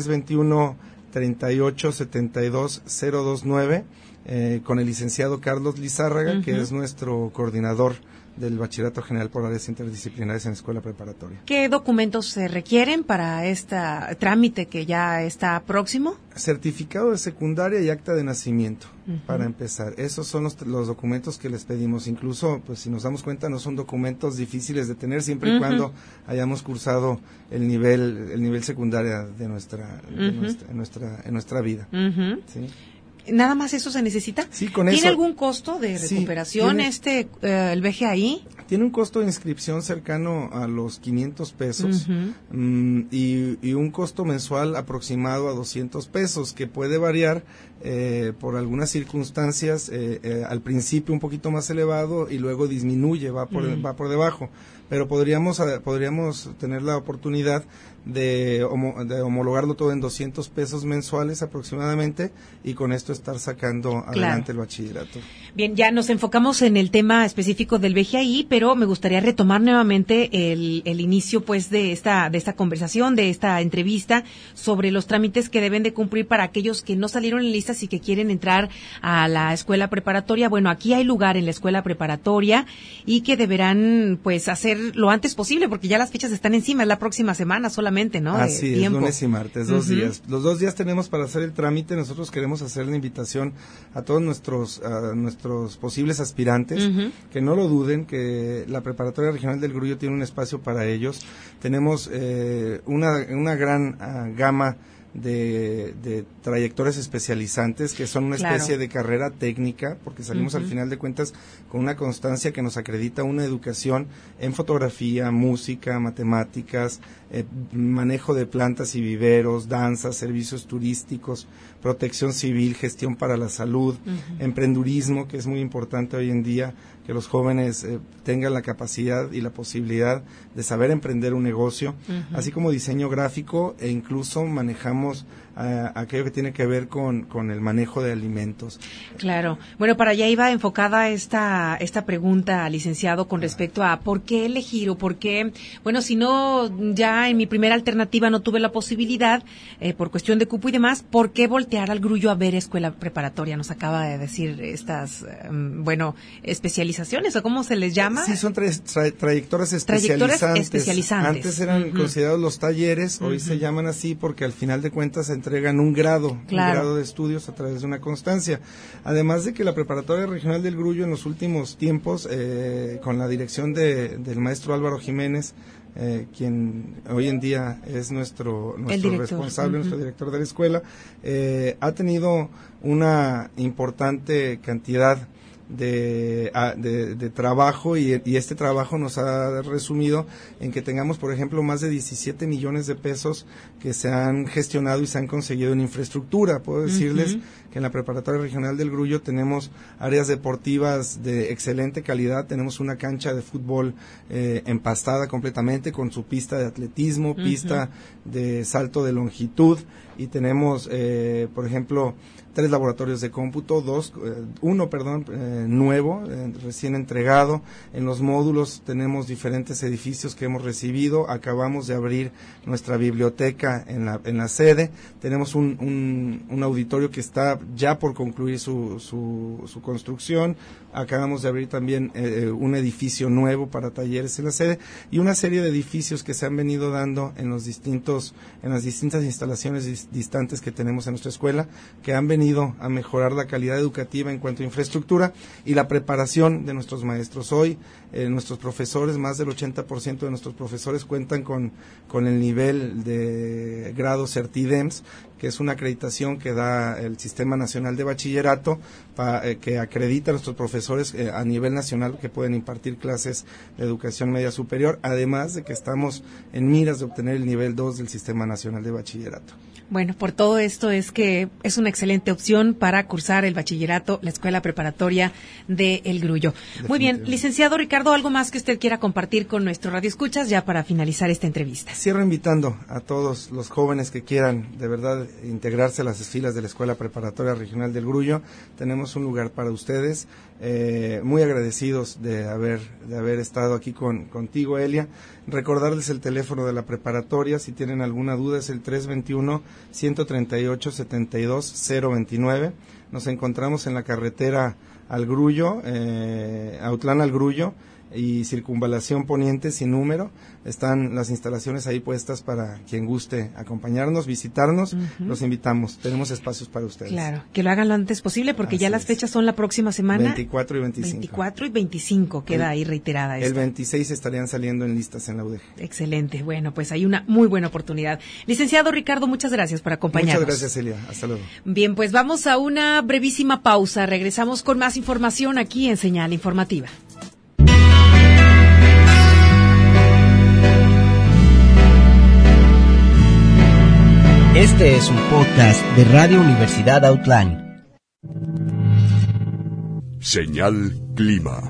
321-3872-029 con el licenciado Carlos Lizárraga, que es nuestro coordinador del Bachillerato General por Áreas Interdisciplinarias en Escuela Preparatoria. ¿Qué documentos se requieren para este trámite que ya está próximo? Certificado de secundaria y acta de nacimiento, para empezar. Esos son los documentos que les pedimos. Incluso, pues si nos damos cuenta, no son documentos difíciles de tener siempre y cuando hayamos cursado el nivel secundaria de nuestra vida. ¿Sí? ¿Nada más eso se necesita? Sí, con ¿Tiene eso. algún costo de recuperación el BGAI? Tiene un costo de inscripción cercano a los 500 pesos y un costo mensual aproximado a 200 pesos, que puede variar por algunas circunstancias, al principio un poquito más elevado y luego disminuye, va por debajo. Pero podríamos tener la oportunidad de homologarlo todo en 200 pesos mensuales aproximadamente y con esto estar sacando adelante el bachillerato. Bien, ya nos enfocamos en el tema específico del BGAI, pero me gustaría retomar nuevamente el inicio pues de esta conversación, de esta entrevista sobre los trámites que deben de cumplir para aquellos que no salieron en listas y que quieren entrar a la escuela preparatoria. Bueno, aquí hay lugar en la escuela preparatoria y que deberán pues hacer lo antes posible porque ya las fechas están encima, es la próxima semana solamente, ¿no? Así es, lunes y martes, 2 días. Los 2 días tenemos para hacer el trámite. Nosotros queremos hacer la invitación a todos nuestros posibles aspirantes, que no lo duden, que la Preparatoria Regional del Grullo tiene un espacio para ellos. Tenemos una gran gama de trayectorias especializantes, que son una especie de carrera técnica, porque salimos al final de cuentas con una constancia que nos acredita una educación en fotografía, música, matemáticas, manejo de plantas y viveros, danza, servicios turísticos, protección civil, gestión para la salud, emprendurismo, que es muy importante hoy en día, que los jóvenes tengan la capacidad y la posibilidad de saber emprender un negocio, así como diseño gráfico, e incluso manejamos aquello que tiene que ver con el manejo de alimentos. Claro. Bueno, para allá iba enfocada esta pregunta, licenciado, con respecto a por qué elegir o por qué, bueno, si no, ya en mi primera alternativa no tuve la posibilidad, por cuestión de cupo y demás, ¿por qué voltear al Grullo a ver escuela preparatoria? Nos acaba de decir estas, especializaciones, ¿o cómo se les llama? Sí, son trayectorias especializantes. Antes eran considerados los talleres, hoy se llaman así porque al final de cuentas entregan un grado de estudios a través de una constancia. Además de que la Preparatoria Regional del Grullo en los últimos tiempos, con la dirección del maestro Álvaro Jiménez, quien hoy en día es nuestro responsable, nuestro director de la escuela, ha tenido una importante cantidad de trabajo y este trabajo nos ha resumido en que tengamos, por ejemplo, más de 17 millones de pesos que se han gestionado y se han conseguido en infraestructura. Puedo decirles que en la Preparatoria Regional del Grullo tenemos áreas deportivas de excelente calidad, tenemos una cancha de fútbol empastada completamente con su pista de atletismo, pista de salto de longitud, y tenemos, por ejemplo, 3 laboratorios de cómputo, uno nuevo, recién entregado. En los módulos tenemos diferentes edificios que hemos recibido. Acabamos de abrir nuestra biblioteca en la sede. Tenemos un auditorio que está ya por concluir su construcción. Acabamos de abrir también un edificio nuevo para talleres en la sede y una serie de edificios que se han venido dando en las distintas instalaciones distantes que tenemos en nuestra escuela, que han venido a mejorar la calidad educativa en cuanto a infraestructura y la preparación de nuestros maestros. Hoy nuestros profesores, más del 80% de nuestros profesores cuentan con el nivel de grado Certidems, que es una acreditación que da el Sistema Nacional de Bachillerato, que acredita a nuestros profesores a nivel nacional que pueden impartir clases de educación media superior, además de que estamos en miras de obtener el nivel 2 del Sistema Nacional de Bachillerato. Bueno, por todo esto es que es una excelente opción para cursar el bachillerato, la escuela preparatoria de El Grullo. Muy bien, licenciado Ricardo, ¿algo más que usted quiera compartir con nuestro radioescuchas ya para finalizar esta entrevista? Cierro invitando a todos los jóvenes que quieran de verdad integrarse a las filas de la Escuela Preparatoria Regional del Grullo. Tenemos un lugar para ustedes. Muy agradecidos de haber estado aquí contigo, Elia. Recordarles el teléfono de la preparatoria, si tienen alguna duda, es el 321-138-72-029. Nos encontramos en la carretera al Grullo, Autlán al Grullo, y Circunvalación Poniente sin número. Están las instalaciones ahí puestas para quien guste acompañarnos, visitarnos. Los invitamos. Tenemos espacios para ustedes. Claro, que lo hagan lo antes posible porque Así ya las fechas son la próxima semana. 24 y 25. 24 y 25 queda ahí reiterada. El 26 estarían saliendo en listas en la UDG. Excelente. Bueno, pues hay una muy buena oportunidad. Licenciado Ricardo, muchas gracias por acompañarnos. Muchas gracias, Elia. Hasta luego. Bien, pues vamos a una brevísima pausa. Regresamos con más información aquí en Señal Informativa. Este es un podcast de Radio Universidad Autlán. Señal Clima.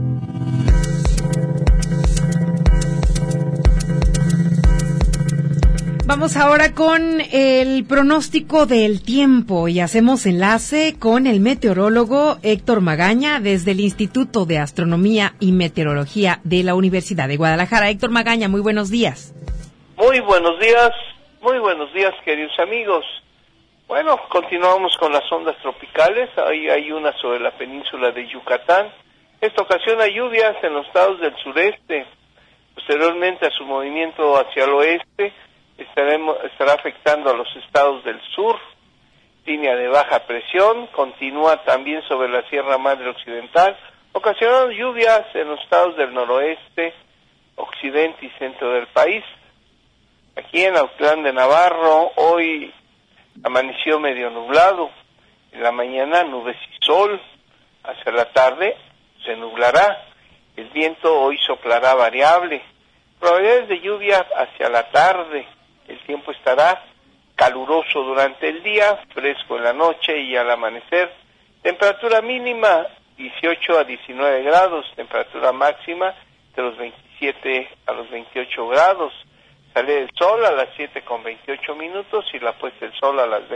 Vamos ahora con el pronóstico del tiempo y hacemos enlace con el meteorólogo Héctor Magaña desde el Instituto de Astronomía y Meteorología de la Universidad de Guadalajara. Héctor Magaña, muy buenos días. Muy buenos días, queridos amigos. Bueno, continuamos con las ondas tropicales. Ahí hay una sobre la península de Yucatán. Esto ocasiona lluvias en los estados del sureste. Posteriormente a su movimiento hacia el oeste, estará afectando a los estados del sur. Línea de baja presión continúa también sobre la Sierra Madre Occidental, ocasionando lluvias en los estados del noroeste, occidente y centro del país. Aquí en Autlán de Navarro, hoy amaneció medio nublado, en la mañana nubes y sol, hacia la tarde se nublará, el viento hoy soplará variable, probabilidades de lluvia hacia la tarde, el tiempo estará caluroso durante el día, fresco en la noche y al amanecer, temperatura mínima 18 a 19 grados, temperatura máxima de los 27 a los 28 grados, sale el sol a las 7:28 y la puesta del sol a las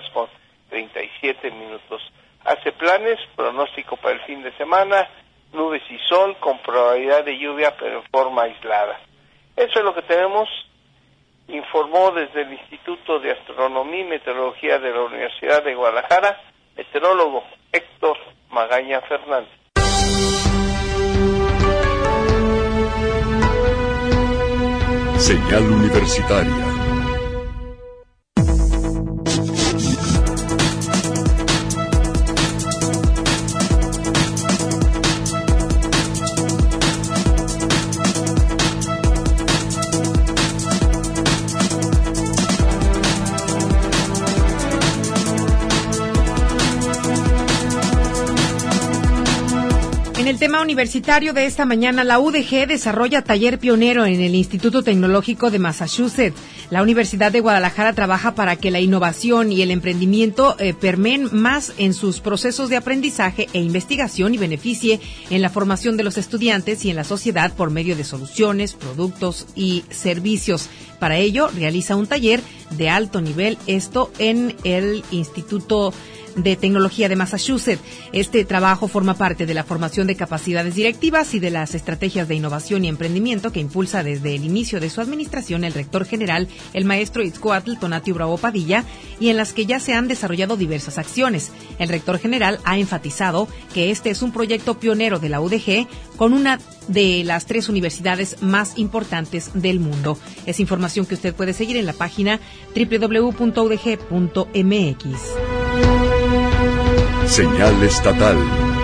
20:37. Hace planes, pronóstico para el fin de semana, nubes y sol con probabilidad de lluvia pero en forma aislada. Eso es lo que tenemos, informó desde el Instituto de Astronomía y Meteorología de la Universidad de Guadalajara, meteorólogo Héctor Magaña Fernández. Señal Universitaria. En el tema universitario de esta mañana, la UDG desarrolla taller pionero en el Instituto Tecnológico de Massachusetts. La Universidad de Guadalajara trabaja para que la innovación y el emprendimiento permeen más en sus procesos de aprendizaje e investigación y beneficie en la formación de los estudiantes y en la sociedad por medio de soluciones, productos y servicios. Para ello, realiza un taller de alto nivel, esto en el Instituto de Tecnología de Massachusetts. Este trabajo forma parte de la formación de capacidades directivas y de las estrategias de innovación y emprendimiento que impulsa desde el inicio de su administración el rector general, el maestro Itzcoatl Tonatiuh Bravo Padilla, y en las que ya se han desarrollado diversas acciones. El rector general ha enfatizado que este es un proyecto pionero de la UDG con una de las 3 universidades más importantes del mundo. Es información que usted puede seguir en la página www.udg.mx. Señal estatal.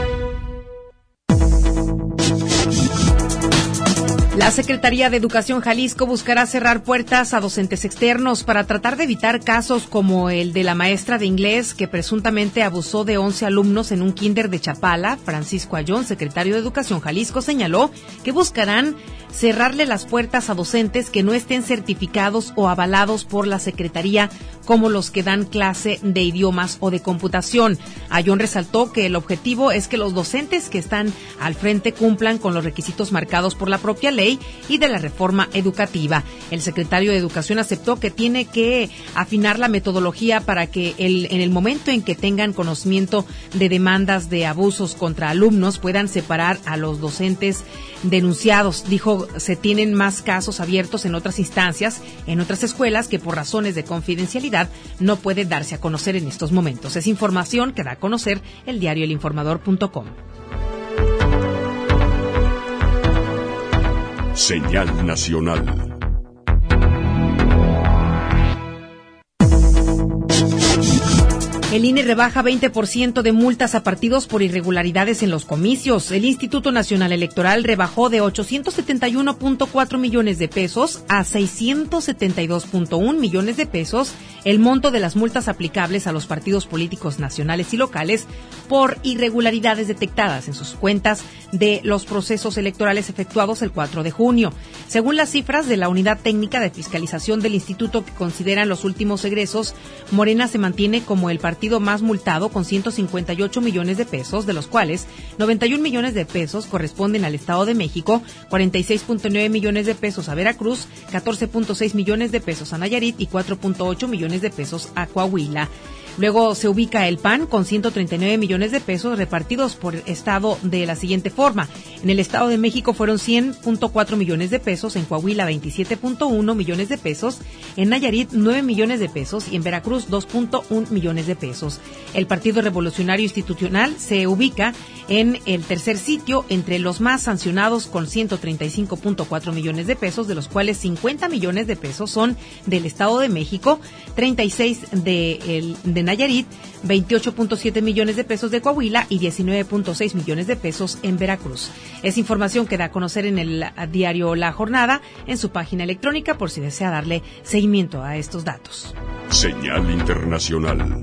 La Secretaría de Educación Jalisco buscará cerrar puertas a docentes externos para tratar de evitar casos como el de la maestra de inglés que presuntamente abusó de 11 alumnos en un kinder de Chapala. Francisco Ayón, secretario de Educación Jalisco, señaló que buscarán cerrarle las puertas a docentes que no estén certificados o avalados por la Secretaría, como los que dan clase de idiomas o de computación. Ayón resaltó que el objetivo es que los docentes que están al frente cumplan con los requisitos marcados por la propia ley y de la reforma educativa. El secretario de Educación aceptó que tiene que afinar la metodología para que en el momento en que tengan conocimiento de demandas de abusos contra alumnos puedan separar a los docentes denunciados. Dijo, se tienen más casos abiertos en otras instancias, en otras escuelas, que por razones de confidencialidad no puede darse a conocer en estos momentos. Es información que da a conocer el diario elinformador.com. Señal nacional. El INE rebaja 20% de multas a partidos por irregularidades en los comicios. El Instituto Nacional Electoral rebajó de 871.4 millones de pesos a 672.1 millones de pesos el monto de las multas aplicables a los partidos políticos nacionales y locales por irregularidades detectadas en sus cuentas de los procesos electorales efectuados el 4 de junio. Según las cifras de la Unidad Técnica de Fiscalización del Instituto, que consideran los últimos egresos, Morena se mantiene como el partido más multado con 158 millones de pesos, de los cuales 91 millones de pesos corresponden al Estado de México, 46.9 millones de pesos a Veracruz, 14.6 millones de pesos a Nayarit y 4.8 millones de pesos a Coahuila. Luego se ubica el PAN con 139 millones de pesos repartidos por estado de la siguiente forma. En el Estado de México fueron 100.4 millones de pesos, en Coahuila 27.1 millones de pesos, en Nayarit 9 millones de pesos y en Veracruz 2.1 millones de pesos. El Partido Revolucionario Institucional se ubica en el tercer sitio entre los más sancionados con 135.4 millones de pesos, de los cuales 50 millones de pesos son del Estado de México, 36 de Nayarit, 28.7 millones de pesos de Coahuila y 19.6 millones de pesos en Veracruz. Es información que da a conocer en el diario La Jornada, en su página electrónica, por si desea darle seguimiento a estos datos. Señal Internacional.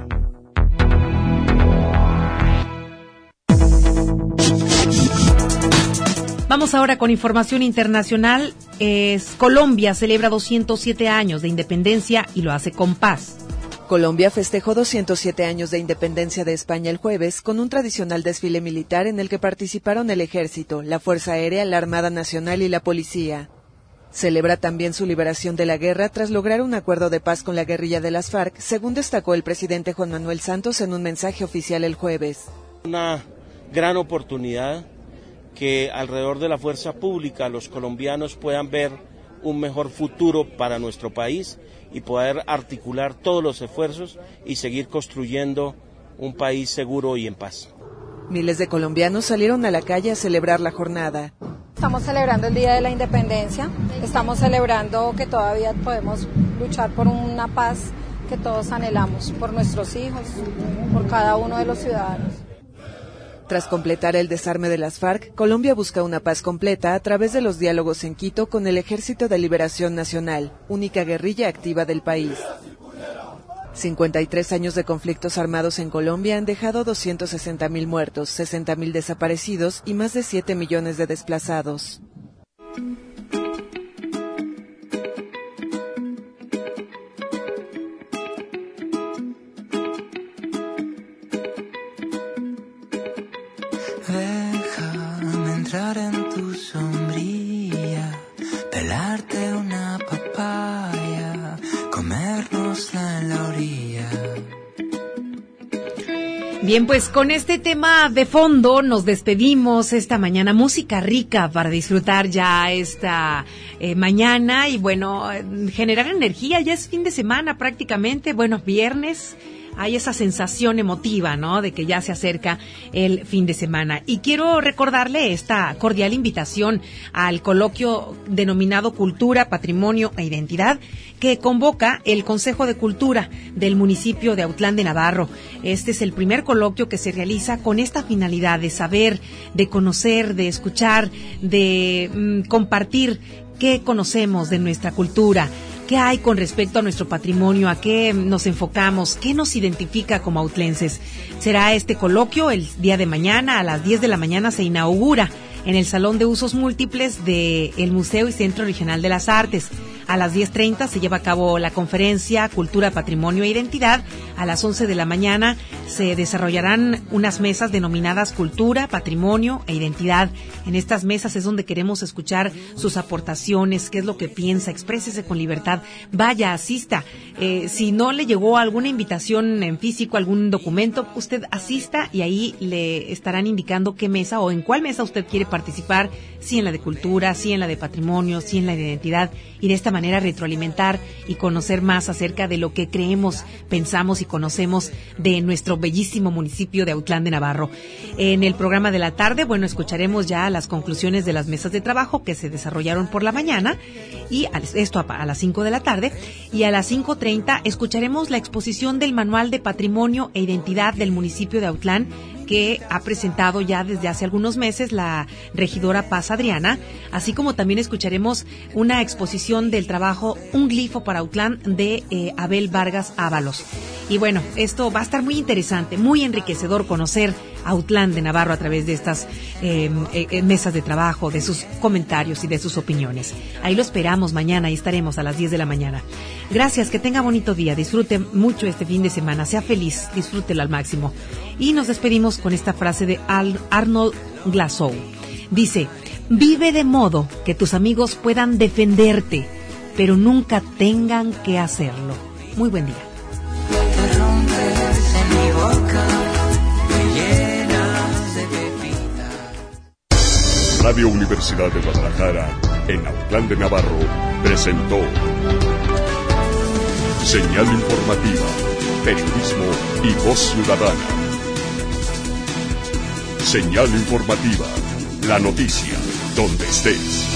Vamos ahora con información internacional. Colombia celebra 207 años de independencia y lo hace con paz. Colombia festejó 207 años de independencia de España el jueves con un tradicional desfile militar en el que participaron el Ejército, la Fuerza Aérea, la Armada Nacional y la Policía. Celebra también su liberación de la guerra tras lograr un acuerdo de paz con la guerrilla de las FARC, según destacó el presidente Juan Manuel Santos en un mensaje oficial el jueves. Una gran oportunidad que alrededor de la fuerza pública los colombianos puedan ver un mejor futuro para nuestro país y poder articular todos los esfuerzos y seguir construyendo un país seguro y en paz. Miles de colombianos salieron a la calle a celebrar la jornada. Estamos celebrando el Día de la Independencia, estamos celebrando que todavía podemos luchar por una paz que todos anhelamos, por nuestros hijos, por cada uno de los ciudadanos. Tras completar el desarme de las FARC, Colombia busca una paz completa a través de los diálogos en Quito con el Ejército de Liberación Nacional, única guerrilla activa del país. 53 años de conflictos armados en Colombia han dejado 260.000 muertos, 60.000 desaparecidos y más de 7 millones de desplazados. Déjame entrar en tu sombrilla, pelarte una papaya, comérnosla en la orilla. Bien, pues con este tema de fondo nos despedimos esta mañana. Música rica para disfrutar ya esta mañana y bueno, generar energía. Ya es fin de semana prácticamente, bueno, viernes. Hay esa sensación emotiva, ¿no?, de que ya se acerca el fin de semana. Y quiero recordarle esta cordial invitación al coloquio denominado Cultura, Patrimonio e Identidad, que convoca el Consejo de Cultura del municipio de Autlán de Navarro. Este es el primer coloquio que se realiza con esta finalidad de saber, de conocer, de escuchar, de compartir qué conocemos de nuestra cultura. ¿Qué hay con respecto a nuestro patrimonio? ¿A qué nos enfocamos? ¿Qué nos identifica como autlenses? Será este coloquio el día de mañana a las 10 de la mañana. Se inaugura en el Salón de Usos Múltiples del Museo y Centro Regional de las Artes. A las 10:30 se lleva a cabo la conferencia Cultura, Patrimonio e Identidad. A las 11 de la mañana se desarrollarán unas mesas denominadas Cultura, Patrimonio e Identidad. En estas mesas es donde queremos escuchar sus aportaciones, qué es lo que piensa, exprésese con libertad. Vaya, asista. Si no le llegó alguna invitación en físico, algún documento, usted asista y ahí le estarán indicando qué mesa o en cuál mesa usted quiere participar, si en la de Cultura, si en la de Patrimonio, si en la de Identidad, y de esta manera retroalimentar y conocer más acerca de lo que creemos, pensamos y conocemos de nuestro bellísimo municipio de Autlán de Navarro. En el programa de la tarde, bueno, escucharemos ya las conclusiones de las mesas de trabajo que se desarrollaron por la mañana, y esto a las 5 de la tarde, y a las 5:30 escucharemos la exposición del Manual de Patrimonio e Identidad del municipio de Autlán, que ha presentado ya desde hace algunos meses la regidora Paz Adriana, así como también escucharemos una exposición del trabajo Un glifo para Autlán de Abel Vargas Ábalos. Y bueno, esto va a estar muy interesante, muy enriquecedor conocer Autlán de Navarro a través de estas mesas de trabajo, de sus comentarios y de sus opiniones. Ahí lo esperamos mañana y estaremos a las 10 de la mañana. Gracias, que tenga bonito día, disfrute mucho este fin de semana, sea feliz, disfrútelo al máximo. Y nos despedimos con esta frase de Arnold Glasow. Dice: vive de modo que tus amigos puedan defenderte, pero nunca tengan que hacerlo. Muy buen día. Te rompes en mi boca, me llenas de pepitas. Radio Universidad de Guadalajara, en Autlán de Navarro, presentó Señal Informativa, Periodismo y Voz Ciudadana. Señal Informativa, la noticia, donde estés.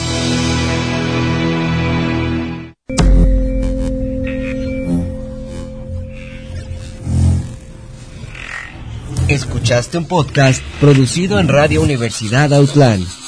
Escuchaste un podcast producido en Radio Universidad Autlán.